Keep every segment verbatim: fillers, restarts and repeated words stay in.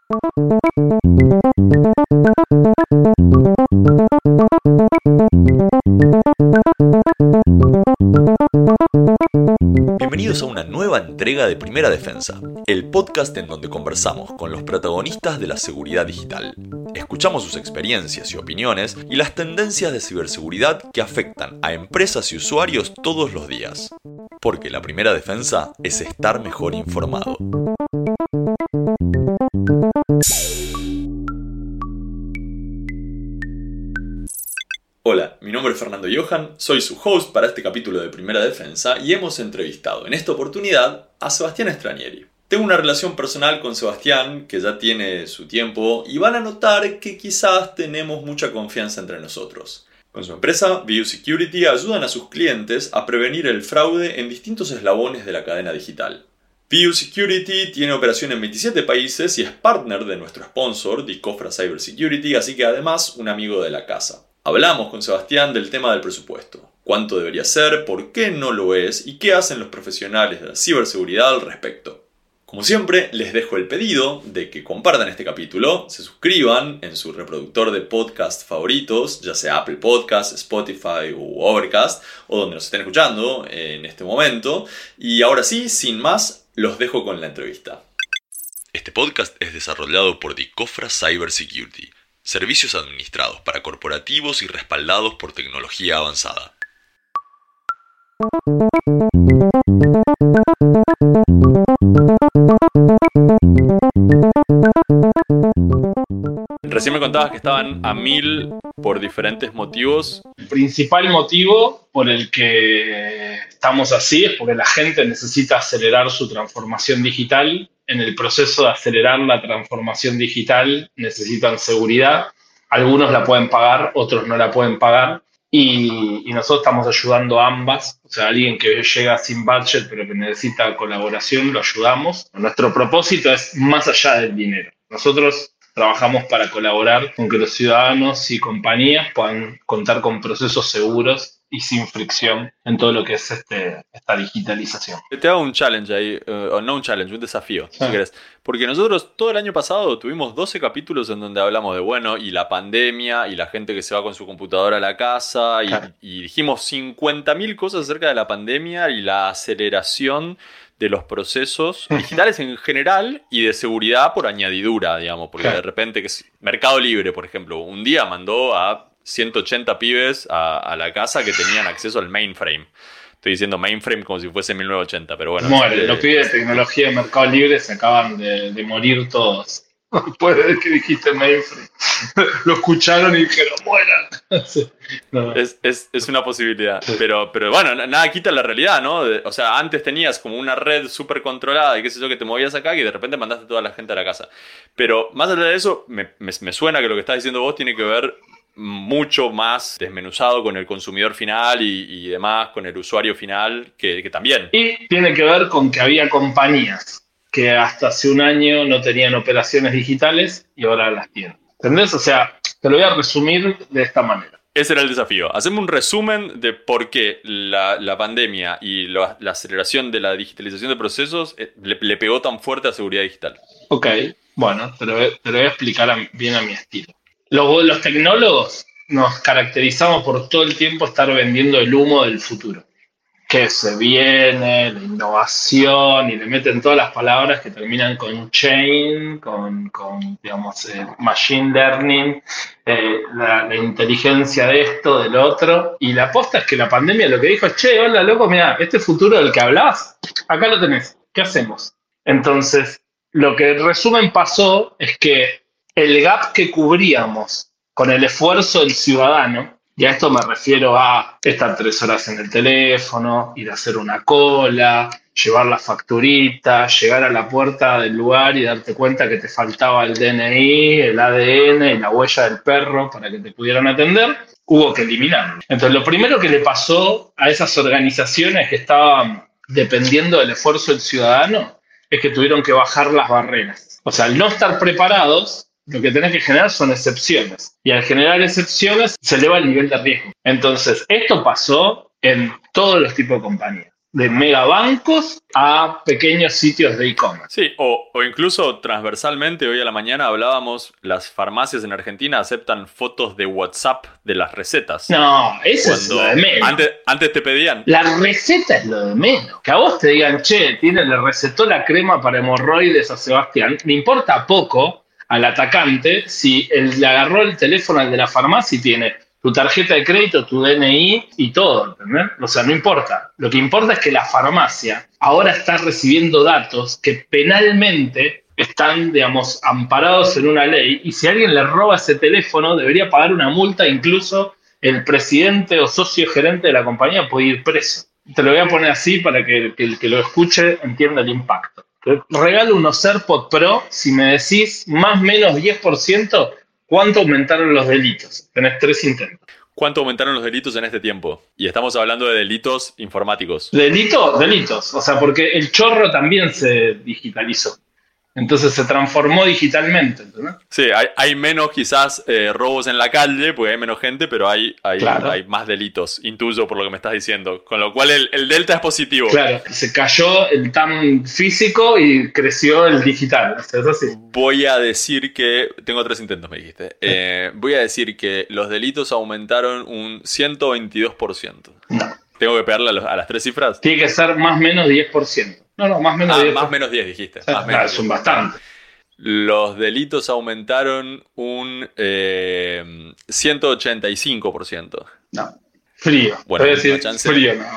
Bienvenidos a una nueva entrega de Primera Defensa, el podcast en donde conversamos con los protagonistas de la seguridad digital. Escuchamos sus experiencias y opiniones y las tendencias de ciberseguridad que afectan a empresas y usuarios todos los días. Porque la primera defensa es estar mejor informado. Hola, mi nombre es Fernando Johan, soy su host para este capítulo de Primera Defensa y hemos entrevistado en esta oportunidad a Sebastián Stranieri. Tengo una relación personal con Sebastián que ya tiene su tiempo y van a notar que quizás tenemos mucha confianza entre nosotros. Con su empresa, View Security, ayudan a sus clientes a prevenir el fraude en distintos eslabones de la cadena digital. View Security tiene operación en veintisiete países y es partner de nuestro sponsor, Dicofra Cybersecurity, así que además un amigo de la casa. Hablamos con Sebastián del tema del presupuesto, cuánto debería ser, por qué no lo es y qué hacen los profesionales de la ciberseguridad al respecto. Como siempre, les dejo el pedido de que compartan este capítulo, se suscriban en su reproductor de podcast favoritos, ya sea Apple Podcasts, Spotify u Overcast, o donde nos estén escuchando en este momento. Y ahora sí, sin más, los dejo con la entrevista. Este podcast es desarrollado por Dicofra Cybersecurity, servicios administrados para corporativos y respaldados por tecnología avanzada. Recién me contabas que estaban a mil por diferentes motivos. El principal motivo por el que estamos así es porque la gente necesita acelerar su transformación digital. En el proceso de acelerar la transformación digital necesitan seguridad. Algunos la pueden pagar, otros no la pueden pagar. Y, y nosotros estamos ayudando a ambas. O sea, alguien que llega sin budget pero que necesita colaboración, lo ayudamos. Nuestro propósito es más allá del dinero. Nosotros trabajamos para colaborar con que los ciudadanos y compañías puedan contar con procesos seguros y sin fricción en todo lo que es este, esta digitalización. Te hago un challenge ahí, uh, o no un challenge, un desafío, sí. si querés. Porque nosotros todo el año pasado tuvimos doce capítulos en donde hablamos de, bueno, y la pandemia, y la gente que se va con su computadora a la casa, y, Claro. y dijimos cincuenta mil cosas acerca de la pandemia y la aceleración de los procesos digitales en general y de seguridad por añadidura, digamos, porque de repente, que es Mercado Libre, por ejemplo, un día mandó a ciento ochenta pibes a, a la casa que tenían acceso al mainframe. Estoy diciendo mainframe como si fuese mil novecientos ochenta, pero bueno. Muere, eh, los pibes de tecnología de Mercado Libre se acaban de, de morir todos. Después de que dijiste mainframe. Lo escucharon y dijeron, mueran. Sí. No. Es, es, es una posibilidad. Sí. Pero, pero bueno, nada quita la realidad, ¿no? De, o sea, antes tenías como una red súper controlada y qué sé yo, que te movías acá y de repente mandaste a toda la gente a la casa. Pero más allá de eso, me, me, me suena que lo que estás diciendo vos tiene que ver mucho más desmenuzado con el consumidor final y, y demás, con el usuario final, que, que también. Y tiene que ver con que había compañías que hasta hace un año no tenían operaciones digitales y ahora las tienen. ¿Entendés? O sea, te lo voy a resumir de esta manera. Ese era el desafío. Hacemos un resumen de por qué la, la pandemia y la, la aceleración de la digitalización de procesos eh, le, le pegó tan fuerte a seguridad digital. Ok, bueno, te lo voy, te lo voy a explicar a, bien a mi estilo. Los, los tecnólogos nos caracterizamos por todo el tiempo estar vendiendo el humo del futuro. Que se viene, la innovación, y le meten todas las palabras que terminan con chain, con, con digamos, eh, machine learning, eh, la, la inteligencia de esto, del otro. Y la aposta es que la pandemia lo que dijo es, che, hola, loco, mira, este futuro del que hablabas, acá lo tenés. ¿Qué hacemos? Entonces, lo que en resumen pasó es que el gap que cubríamos con el esfuerzo del ciudadano, y a esto me refiero a estar tres horas en el teléfono, ir a hacer una cola, llevar la facturita, llegar a la puerta del lugar y darte cuenta que te faltaba el D N I, el A D N y la huella del perro para que te pudieran atender, hubo que eliminarlo. Entonces, lo primero que le pasó a esas organizaciones que estaban dependiendo del esfuerzo del ciudadano es que tuvieron que bajar las barreras. O sea, al no estar preparados, lo que tenés que generar son excepciones. Y al generar excepciones se eleva el nivel de riesgo. Entonces, esto pasó en todos los tipos de compañías. de megabancos a pequeños sitios de e-commerce. Sí, o, o incluso transversalmente, hoy a la mañana hablábamos, las farmacias en Argentina aceptan fotos de WhatsApp de las recetas. No, eso es lo de menos. Antes, antes te pedían. La receta es lo de menos. Que a vos te digan, che, tiene, le recetó la crema para hemorroides a Sebastián, le importa poco al atacante si él le agarró el teléfono al de la farmacia y tiene tu tarjeta de crédito, tu D N I y todo, ¿entendés? O sea, no importa. Lo que importa es que la farmacia ahora está recibiendo datos que penalmente están, digamos, amparados en una ley, y si alguien le roba ese teléfono debería pagar una multa, incluso el presidente o socio gerente de la compañía puede ir preso. Te lo voy a poner así para que, que el que lo escuche entienda el impacto. Te regalo unos AirPods Pro si me decís más o menos diez por ciento. ¿Cuánto aumentaron los delitos? Tenés tres intentos. ¿Cuánto aumentaron los delitos en este tiempo? Y estamos hablando de delitos informáticos. ¿Delitos? Delitos. O sea, porque el chorro también se digitalizó. Entonces se transformó digitalmente, ¿entendés? Sí, hay, hay menos quizás eh, robos en la calle, porque hay menos gente, pero hay, hay, claro. hay más delitos, intuyo por lo que me estás diciendo. Con lo cual el, el delta es positivo. Claro, se cayó el tan físico y creció el digital. O sea, es así. Voy a decir que... Tengo tres intentos, me dijiste. Eh, voy a decir que los delitos aumentaron un ciento veintidós por ciento. No. ¿Tengo que pegarle a, los, a las tres cifras? Tiene que ser más o menos diez por ciento. No, no, más o menos ah, diez por ciento. Más menos diez dijiste. Sí, más menos son bastante. Los delitos aumentaron un eh, ciento ochenta y cinco por ciento. No, frío. Bueno, Voy a decir chance. frío, no.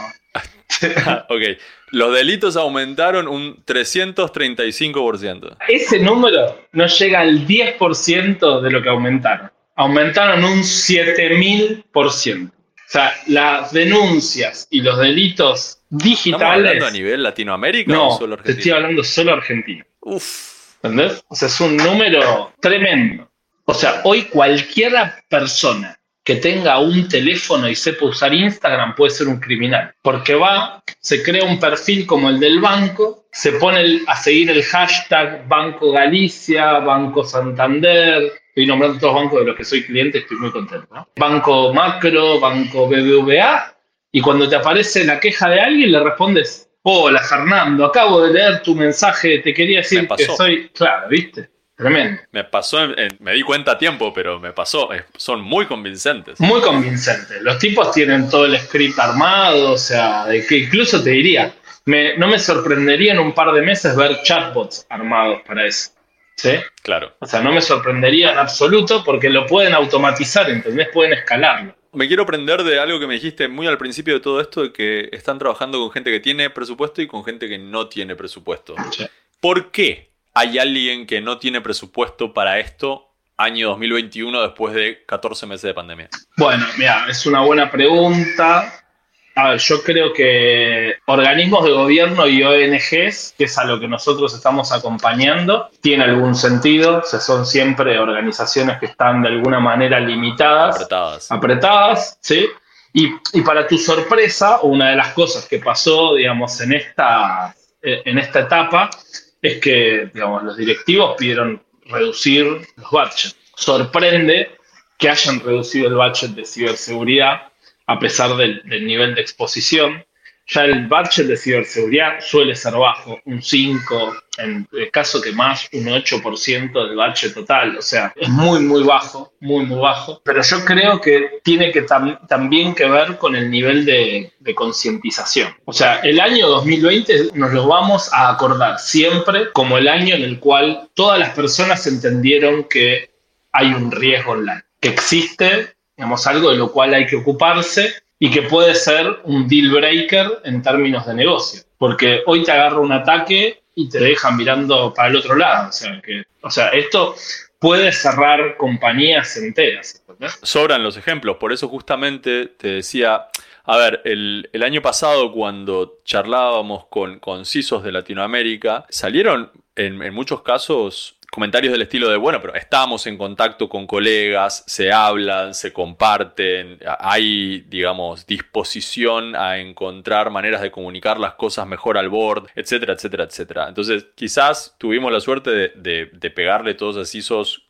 Ok. Los delitos aumentaron un trescientos treinta y cinco por ciento. Ese número no llega al diez por ciento de lo que aumentaron. Aumentaron un siete mil por ciento. O sea, las denuncias y los delitos digitales... ¿Estamos hablando a nivel Latinoamérica no, o solo Argentina? Te estoy hablando solo Argentina. Uf. ¿Entendés? O sea, es un número tremendo. O sea, hoy cualquier persona que tenga un teléfono y sepa usar Instagram puede ser un criminal. Porque va, se crea un perfil como el del banco, se pone el, a seguir el hashtag Banco Galicia, Banco Santander... Estoy nombrando todos los bancos de los que soy cliente, estoy muy contento, ¿no? Banco Macro, Banco B B V A, y cuando te aparece la queja de alguien le respondes: hola Fernando, acabo de leer tu mensaje, te quería decir que soy... Claro, ¿viste? Tremendo. Me pasó, en, en, me di cuenta a tiempo, pero me pasó, eh, son muy convincentes. Muy convincentes. Los tipos tienen todo el script armado, o sea, de que incluso te diría, me, no me sorprendería en un par de meses ver chatbots armados para eso. ¿Sí? Claro. O sea, no me sorprendería en absoluto porque lo pueden automatizar, ¿entendés? Pueden escalarlo. Me quiero prender de algo que me dijiste muy al principio de todo esto, de que están trabajando con gente que tiene presupuesto y con gente que no tiene presupuesto. Sí. ¿Por qué hay alguien que no tiene presupuesto para esto año dos mil veintiuno después de catorce meses de pandemia? Bueno, mira, es una buena pregunta. A ver, yo creo que organismos de gobierno y O N Ges, que es a lo que nosotros estamos acompañando, tiene algún sentido. O sea, son siempre organizaciones que están de alguna manera limitadas. Apretadas. Apretadas, ¿sí? Y, y para tu sorpresa, una de las cosas que pasó, digamos, en esta, en esta etapa es que, digamos, los directivos pidieron reducir los budgets. Sorprende que hayan reducido el budget de ciberseguridad a pesar del, del nivel de exposición. Ya el budget de ciberseguridad suele ser bajo, un cinco, en el caso que más, un ocho por ciento del budget total. O sea, es muy, muy bajo, muy, muy bajo. Pero yo creo que tiene que tam- también que ver con el nivel de, de concientización. O sea, el año dos mil veinte nos lo vamos a acordar siempre como el año en el cual todas las personas entendieron que hay un riesgo online, que existe, digamos, algo de lo cual hay que ocuparse y que puede ser un deal breaker en términos de negocio. Porque hoy te agarra un ataque y te dejan mirando para el otro lado. O sea, que, o sea esto puede cerrar compañías enteras, ¿entendés? Sobran los ejemplos, por eso justamente te decía... A ver, el, el año pasado cuando charlábamos con, con C I S Os de Latinoamérica, salieron en, en muchos casos comentarios del estilo de, bueno, pero estamos en contacto con colegas, se hablan, se comparten, hay, digamos, disposición a encontrar maneras de comunicar las cosas mejor al board, etcétera, etcétera, etcétera. Entonces, quizás tuvimos la suerte de, de, de pegarle todos a C I S Os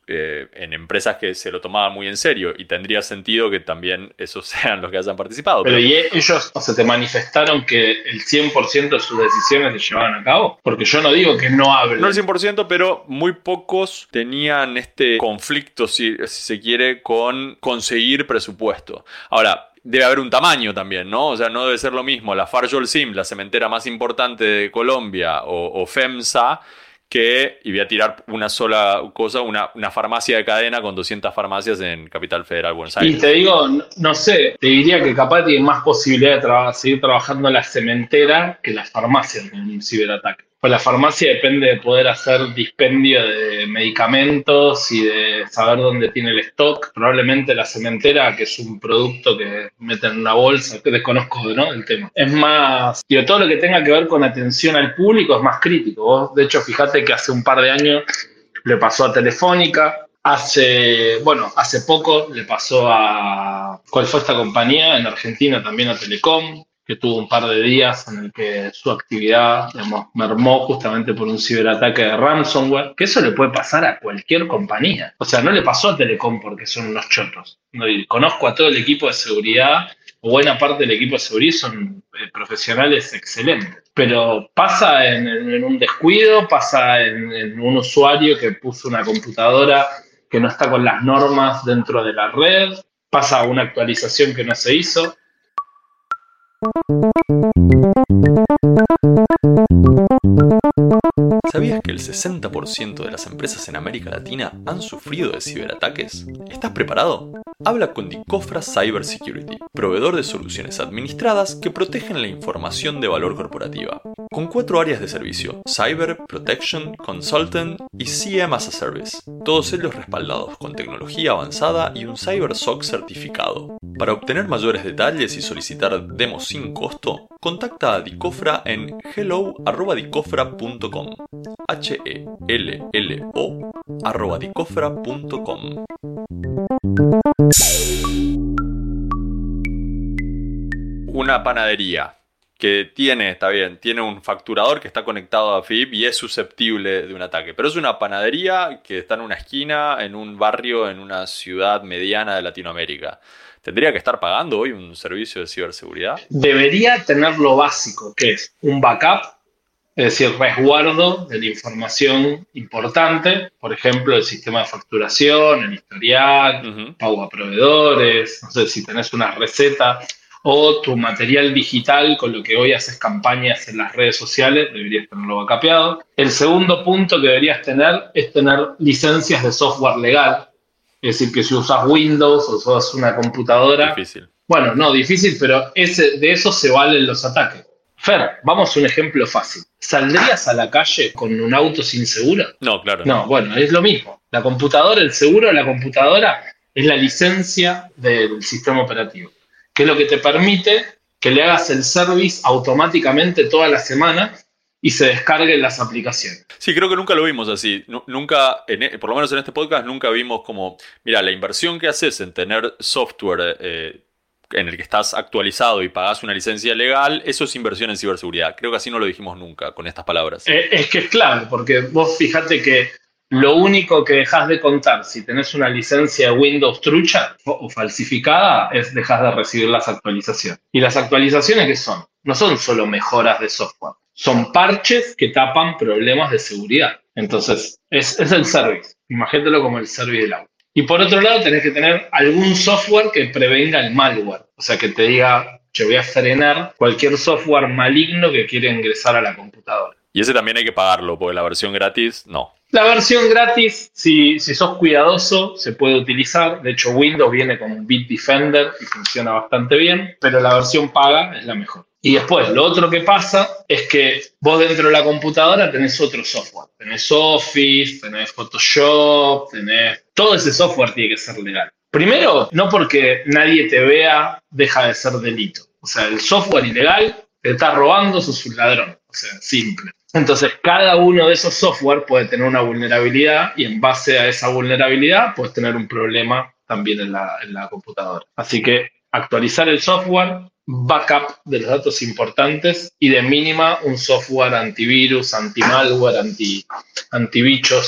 eh, en empresas que se lo tomaban muy en serio, y tendría sentido que también esos sean los que hayan participado. Pero, pero ¿y ellos, o sea, te manifestaron que el cien por ciento de sus decisiones se llevaban a cabo? Porque yo no digo que no hablen. No el cien por ciento, pero muy pocos tenían este conflicto, si, si se quiere, con conseguir presupuesto. Ahora, debe haber un tamaño también, ¿no? O sea, no debe ser lo mismo la Farjol Sim, la cementera más importante de Colombia, o, o FEMSA, que, y voy a tirar una sola cosa, una, una farmacia de cadena con doscientas farmacias en Capital Federal, Buenos Aires. Y te digo, no, no sé, te diría que capaz tiene más posibilidad de tra- seguir trabajando en la cementera que las farmacias en un ciberataque. Pues la farmacia depende de poder hacer dispendio de medicamentos y de saber dónde tiene el stock. Probablemente la cementera, que es un producto que meten en una bolsa, que desconozco, ¿no?, del tema. Es más, digo, todo lo que tenga que ver con atención al público es más crítico. Vos, de hecho, fíjate que hace un par de años le pasó a Telefónica. Hace, bueno, hace poco le pasó a, ¿cuál fue esta compañía? En Argentina también a Telecom, que tuvo un par de días en el que su actividad, digamos, mermó justamente por un ciberataque de ransomware, que eso le puede pasar a cualquier compañía. O sea, no le pasó a Telecom porque son unos chotos. No, y conozco a todo el equipo de seguridad, o buena parte del equipo de seguridad son eh, profesionales excelentes. Pero pasa en, en un descuido, pasa en, en un usuario que puso una computadora que no está con las normas dentro de la red, pasa una actualización que no se hizo. ¿Sabías que el sesenta por ciento de las empresas en América Latina han sufrido de ciberataques? ¿Estás preparado? Habla con Dicofra Cybersecurity, proveedor de soluciones administradas que protegen la información de valor corporativa. Con cuatro áreas de servicio: Cyber, Protection, Consultant y C M as a Service. Todos ellos respaldados con tecnología avanzada y un CyberSOC certificado. Para obtener mayores detalles y solicitar demos sin costo, contacta a Dicofra en hello arroba dicofra punto com. H E L L O arroba dicofra punto com. Una panadería que tiene, está bien, tiene un facturador que está conectado a F I P y es susceptible de un ataque. Pero es una panadería que está en una esquina, en un barrio, en una ciudad mediana de Latinoamérica. ¿Tendría que estar pagando hoy un servicio de ciberseguridad? Debería tener lo básico, que es un backup, es decir, resguardo de la información importante, por ejemplo, el sistema de facturación, el historial, uh-huh. pago a proveedores, no sé si tenés una receta, o tu material digital con lo que hoy haces campañas en las redes sociales, deberías tenerlo backupeado. El segundo punto que deberías tener es tener licencias de software legal, es decir, que si usas Windows o usas una computadora... Difícil. Bueno, no, difícil, pero ese, de eso se valen los ataques. Fer, vamos a un ejemplo fácil. ¿Saldrías a la calle con un auto sin seguro? No, claro. No, bueno, es lo mismo. La computadora, el seguro de la computadora es la licencia del sistema operativo, que es lo que te permite que le hagas el service automáticamente toda la semana y se descarguen las aplicaciones. Sí, creo que nunca lo vimos así. N- nunca, en, por lo menos en este podcast, nunca vimos como, mira, la inversión que haces en tener software eh, en el que estás actualizado y pagás una licencia legal, eso es inversión en ciberseguridad. Creo que así no lo dijimos nunca con estas palabras. Eh, es que es clave, porque vos fíjate que lo único que dejás de contar si tenés una licencia de Windows trucha o falsificada es dejás de recibir las actualizaciones. ¿Y las actualizaciones qué son? No son solo mejoras de software, son parches que tapan problemas de seguridad. Entonces, es, es el service. Imagínatelo como el service del auto. Y por otro lado, tenés que tener algún software que prevenga el malware. O sea, que te diga, yo voy a frenar cualquier software maligno que quiera ingresar a la computadora. Y ese también hay que pagarlo, porque la versión gratis, no. La versión gratis, si, si sos cuidadoso, se puede utilizar. De hecho, Windows viene con un Bitdefender y funciona bastante bien, pero la versión paga es la mejor. Y después, lo otro que pasa es que vos dentro de la computadora tenés otro software. Tenés Office, tenés Photoshop, tenés... Todo ese software tiene que ser legal. Primero, no porque nadie te vea deja de ser delito. O sea, el software ilegal te está robando, sos un ladrón. O sea, simple. Entonces, cada uno de esos software puede tener una vulnerabilidad y en base a esa vulnerabilidad puedes tener un problema también en la, en la computadora. Así que actualizar el software, backup de los datos importantes y de mínima un software antivirus, anti-malware, anti, antibichos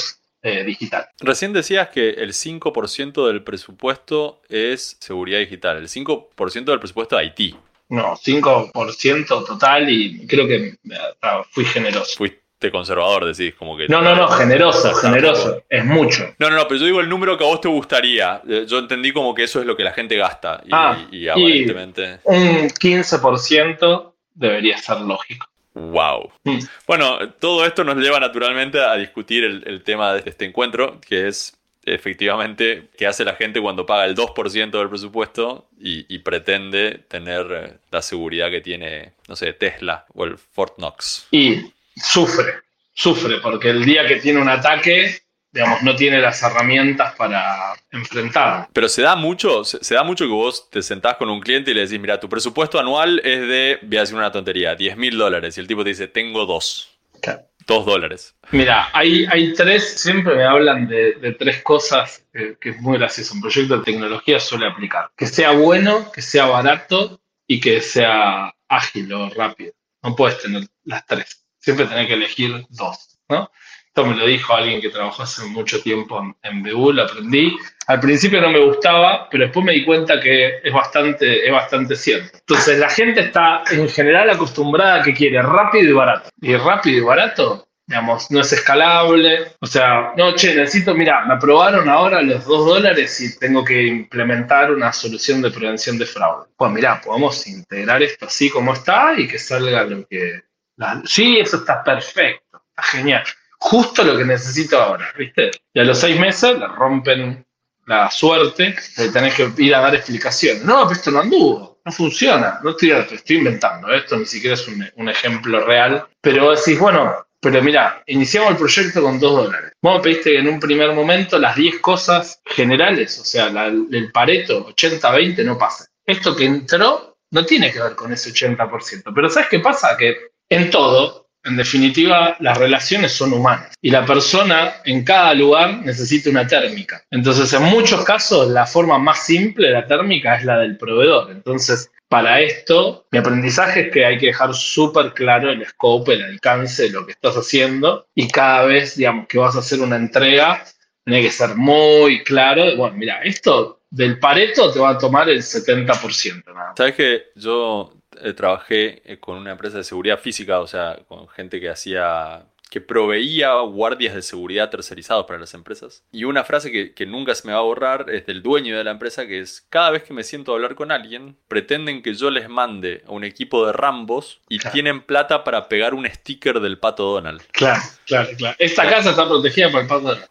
eh, digital. Recién decías que el cinco por ciento del presupuesto es seguridad digital, el cinco por ciento del presupuesto de I T. No, cinco por ciento total y creo que ah, fui generoso. Fuiste conservador, decís, como que... No, no, no, generoso, generoso, es mucho. No, no, no, pero yo digo el número que a vos te gustaría. Yo entendí como que eso es lo que la gente gasta y, ah, y aparentemente... Y un quince por ciento debería ser lógico. Wow. Mm. Bueno, todo esto nos lleva naturalmente a discutir el, el tema de este encuentro, que es efectivamente qué hace la gente cuando paga el dos por ciento del presupuesto y, y pretende tener la seguridad que tiene, no sé, Tesla o el Fort Knox. Y sufre, sufre, porque el día que tiene un ataque, digamos, no tiene las herramientas para enfrentarlo. Pero se da mucho, se, se da mucho que vos te sentás con un cliente y le decís, mira, tu presupuesto anual es de, voy a decir una tontería, diez mil dólares. Y el tipo te dice, tengo dos. Claro. Dos dólares. Mira, hay, hay tres, siempre me hablan de, de tres cosas que, que es muy gracioso. Un proyecto de tecnología suele aplicar. Que sea bueno, que sea barato y que sea ágil o rápido. No puedes tener las tres. Siempre tenés que elegir dos, ¿no? Esto me lo dijo alguien que trabajó hace mucho tiempo en, en B U, lo aprendí. Al principio no me gustaba, pero después me di cuenta que es bastante, es bastante cierto. Entonces la gente está en general acostumbrada a que quiere rápido y barato. Y rápido y barato, digamos, no es escalable. O sea, no, che, necesito, mira, me aprobaron ahora los dos dólares y tengo que implementar una solución de prevención de fraude. Pues mira, podemos integrar esto así como está y que salga lo que... La, sí, eso está perfecto, está genial. Justo lo que necesito ahora, ¿viste? Y a los seis meses le rompen la suerte de tener que ir a dar explicaciones. No, pero esto no anduvo, no funciona. No estoy, estoy inventando, ¿eh? Esto ni siquiera es un, un ejemplo real. Pero decís, bueno, pero mira, iniciamos el proyecto con dos dólares. Vos me pediste que en un primer momento las diez cosas generales, o sea, la, el Pareto ochenta veinte no pasa. Esto que entró no tiene que ver con ese ochenta por ciento. Pero ¿sabes qué pasa? Que en todo... En definitiva, las relaciones son humanas y la persona en cada lugar necesita una térmica. Entonces, en muchos casos, la forma más simple de la térmica es la del proveedor. Entonces, para esto, mi aprendizaje es que hay que dejar súper claro el scope, el alcance de lo que estás haciendo y cada vez, digamos, que vas a hacer una entrega, tiene que ser muy claro. Bueno, mira, esto del Pareto te va a tomar el setenta por ciento. Nada. ¿Sabes qué? Yo... Eh, trabajé eh, con una empresa de seguridad física, o sea, con gente que hacía, que proveía guardias de seguridad tercerizados para las empresas. Y una frase que, que nunca se me va a borrar es del dueño de la empresa, que es: cada vez que me siento a hablar con alguien, pretenden que yo les mande a un equipo de Rambos y claro, tienen plata para pegar un sticker del Pato Donald. Claro, claro, claro. Esta claro. casa está protegida por el Pato Donald.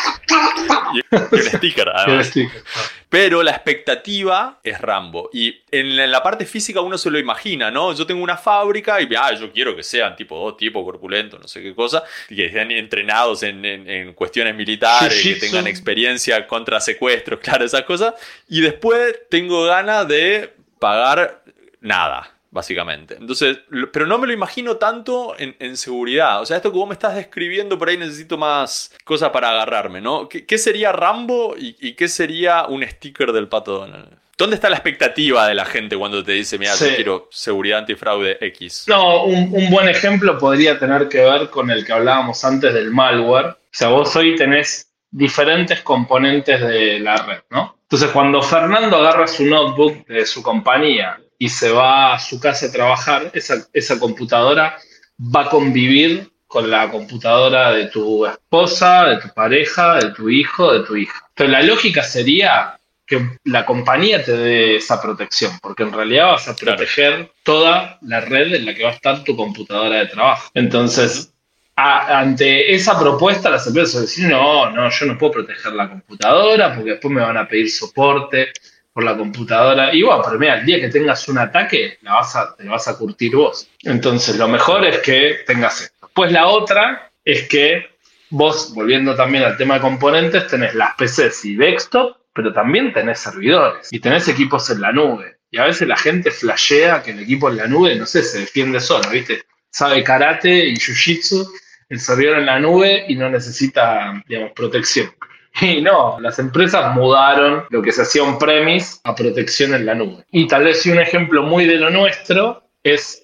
Y un sticker, además. sticker, claro. Pero la expectativa es Rambo. Y en la parte física uno se lo imagina, ¿no? Yo tengo una fábrica y ah, yo quiero que sean tipo dos tipos corpulentos, no sé qué cosa, y que estén entrenados en, en, en cuestiones militares, Jiu-jitsu, que tengan experiencia contra secuestros, claro, esas cosas. Y después tengo ganas de pagar nada, básicamente. Entonces, pero no me lo imagino tanto en, en seguridad. O sea, esto que vos me estás describiendo, por ahí necesito más cosas para agarrarme, ¿no? ¿Qué, qué sería Rambo y, y qué sería un sticker del Pato Donald? ¿Dónde está la expectativa de la gente cuando te dice, mira, sí, yo quiero seguridad antifraude X? No, un, un buen ejemplo podría tener que ver con el que hablábamos antes del malware. O sea, vos hoy tenés diferentes componentes de la red, ¿no? Entonces, cuando Fernando agarra su notebook de su compañía y se va a su casa a trabajar, esa, esa computadora va a convivir con la computadora de tu esposa, de tu pareja, de tu hijo, de tu hija. Entonces, la lógica sería que la compañía te dé esa protección, porque en realidad vas a proteger claro. toda la red en la que va a estar tu computadora de trabajo. Entonces, a, ante esa propuesta, las empresas dicen, no, no, yo no puedo proteger la computadora porque después me van a pedir soporte por la computadora. Y bueno, pero mira, el día que tengas un ataque, la vas a, te vas a curtir vos. Entonces, lo mejor es que tengas esto. Pues la otra es que vos, volviendo también al tema de componentes, tenés las P Cs y desktop, pero también tenés servidores y tenés equipos en la nube. Y a veces la gente flashea que el equipo en la nube, no sé, se defiende solo, ¿viste? Sabe karate y jiu-jitsu, el servidor en la nube y no necesita, digamos, protección. Y no, las empresas mudaron lo que se hacía on-premise a protección en la nube. Y tal vez un ejemplo muy de lo nuestro es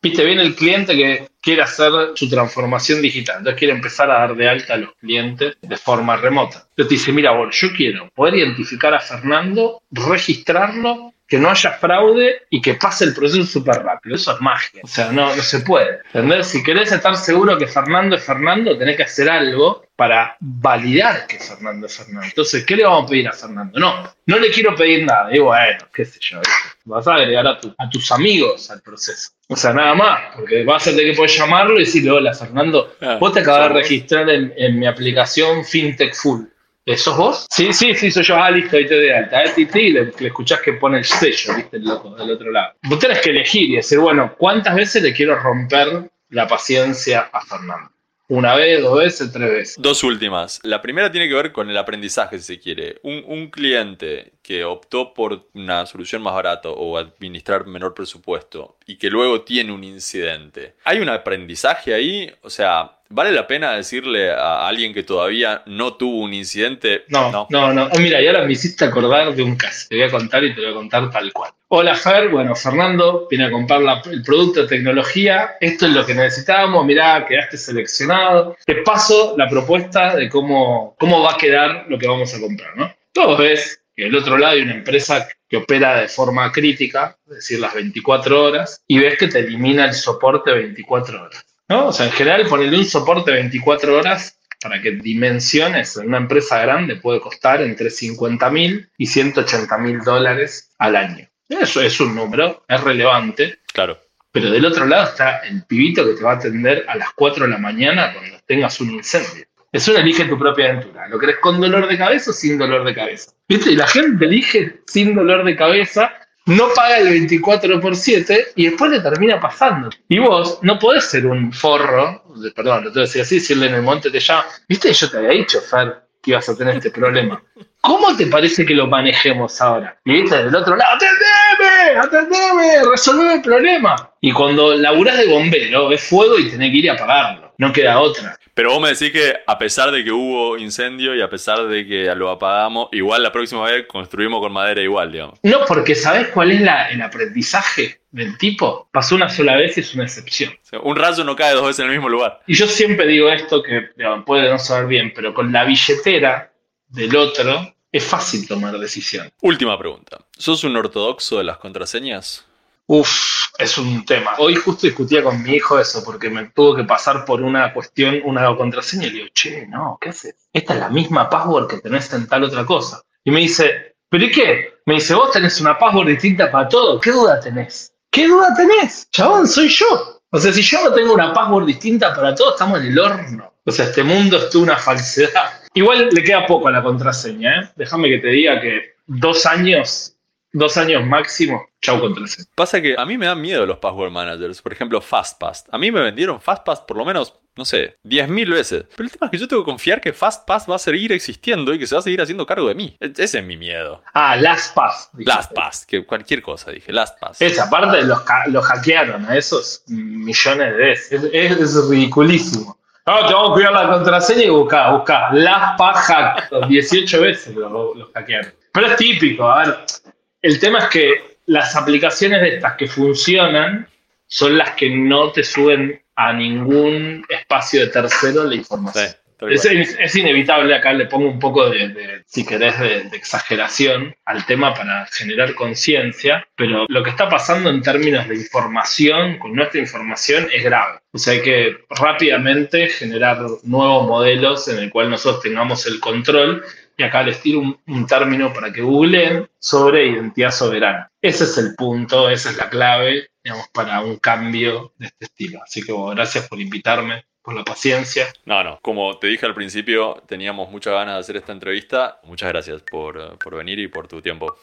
Viste, viene el cliente que quiere hacer su transformación digital, entonces quiere empezar a dar de alta a los clientes de forma remota. Entonces te dice, mira, bueno, yo quiero poder identificar a Fernando, registrarlo, que no haya fraude y que pase el proceso súper rápido. Eso es magia. O sea, no, no se puede. ¿Entendés? Si querés estar seguro que Fernando es Fernando, tenés que hacer algo para validar que Fernando es Fernando. Entonces, ¿qué le vamos a pedir a Fernando? No, no le quiero pedir nada. Y bueno, qué sé yo. Vas a agregar a, tu, a tus amigos al proceso. O sea, nada más, porque vas a tener que poder llamarlo y decirle, hola Fernando, ah, vos te acabas de registrar en, en mi aplicación FinTech Full. ¿Sos vos? Sí, sí, sí, soy yo. Ah, listo, ahí te doy de alta. A ti, y le, le escuchás que pone el sello, viste, el loco del otro lado. Vos tenés que elegir y decir, bueno, ¿cuántas veces le quiero romper la paciencia a Fernando? Una vez, dos veces, tres veces. Dos últimas. La primera tiene que ver con el aprendizaje, si se quiere. Un, un cliente que optó por una solución más barata o administrar menor presupuesto y que luego tiene un incidente. ¿Hay un aprendizaje ahí? O sea, ¿vale la pena decirle a alguien que todavía no tuvo un incidente? No, no, no. no. Oh, mira, y ahora me hiciste acordar de un caso. Te voy a contar y te lo voy a contar tal cual. Hola Fer, bueno, Fernando viene a comprar la, el producto de tecnología. Esto es lo que necesitábamos. Mirá, quedaste seleccionado. Te paso la propuesta de cómo, cómo va a quedar lo que vamos a comprar, ¿no? Todos ves que del otro lado hay una empresa que opera de forma crítica, es decir, las veinticuatro horas, y ves que te elimina el soporte veinticuatro horas, ¿no? O sea, en general, ponerle un soporte veinticuatro horas para que dimensiones en una empresa grande puede costar entre cincuenta mil y ciento ochenta mil dólares al año. Eso es un número, es relevante. Claro. Pero del otro lado está el pibito que te va a atender a las cuatro de la mañana cuando tengas un incendio. Es un elige tu propia aventura. ¿Lo querés con dolor de cabeza o sin dolor de cabeza? ¿Viste? Y la gente elige sin dolor de cabeza, no paga el veinticuatro por siete y después le termina pasando. Y vos no podés ser un forro, perdón, lo tengo que decir así, si él en el monte te llama, ¿viste? Yo te había dicho, Fer, que ibas a tener este problema. ¿Cómo te parece que lo manejemos ahora? Y viste del otro lado, ¡atendeme! ¡Atendeme! ¡Resolveme el problema! Y cuando laburás de bombero, es fuego y tenés que ir a apagarlo. No queda otra. Pero vos me decís que a pesar de que hubo incendio y a pesar de que lo apagamos, igual la próxima vez construimos con madera igual, digamos. No, porque ¿sabés cuál es la, el aprendizaje del tipo? Pasó una sola vez y es una excepción. O sea, un rayo no cae dos veces en el mismo lugar. Y yo siempre digo esto que digamos, puede no saber bien, pero con la billetera del otro es fácil tomar decisión. Última pregunta. ¿Sos un ortodoxo de las contraseñas? Uf, es un tema. Hoy justo discutía con mi hijo eso, porque me tuvo que pasar por una cuestión, una contraseña, y le digo, che, no, ¿qué haces? Esta es la misma password que tenés en tal otra cosa. Y me dice, ¿pero y qué? Me dice, vos tenés una password distinta para todo, ¿qué duda tenés? ¿Qué duda tenés? Chabón, soy yo. O sea, si yo no tengo una password distinta para todo, estamos en el horno. O sea, este mundo es toda una falsedad. Igual le queda poco a la contraseña, ¿eh? Déjame que te diga que dos años... Dos años máximo, chau contraseña. Pasa que a mí me dan miedo los password managers. Por ejemplo, FastPass. A mí me vendieron FastPass por lo menos, no sé, diez mil veces. Pero el tema es que yo tengo que confiar que FastPass va a seguir existiendo y que se va a seguir haciendo cargo de mí. Ese es mi miedo. Ah, LastPass. LastPass, que cualquier cosa dije, LastPass. Esa parte los, los hackearon a esos millones de veces. Es, es, es ridiculísimo. No, te vamos a cuidar la contraseña y buscá, buscá. LastPass hack. dieciocho veces los, los hackearon. Pero es típico, a ver... El tema es que las aplicaciones de estas que funcionan son las que no te suben a ningún espacio de tercero la información. Sí, es, es, es inevitable, acá le pongo un poco de, de si querés, de, de exageración al tema para generar conciencia, pero lo que está pasando en términos de información, con nuestra información, es grave. O sea, hay que rápidamente generar nuevos modelos en el cual nosotros tengamos el control. Y acá les tiro un, un término para que googleen sobre identidad soberana. Ese es el punto, esa es la clave, digamos, para un cambio de este estilo. Así que bueno, gracias por invitarme, por la paciencia. No, no, como te dije al principio, teníamos muchas ganas de hacer esta entrevista. Muchas gracias por, por venir y por tu tiempo.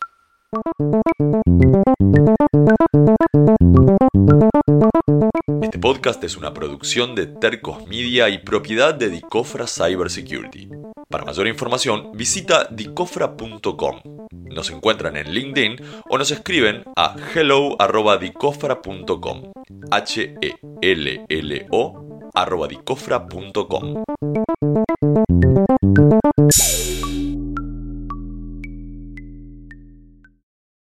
Este podcast es una producción de Tercos Media y propiedad de Dicofra Cybersecurity. Para mayor información, visita dicofra punto com. Nos encuentran en LinkedIn o nos escriben a hello arroba dicofra punto com. H E L L O arroba dicofra punto com.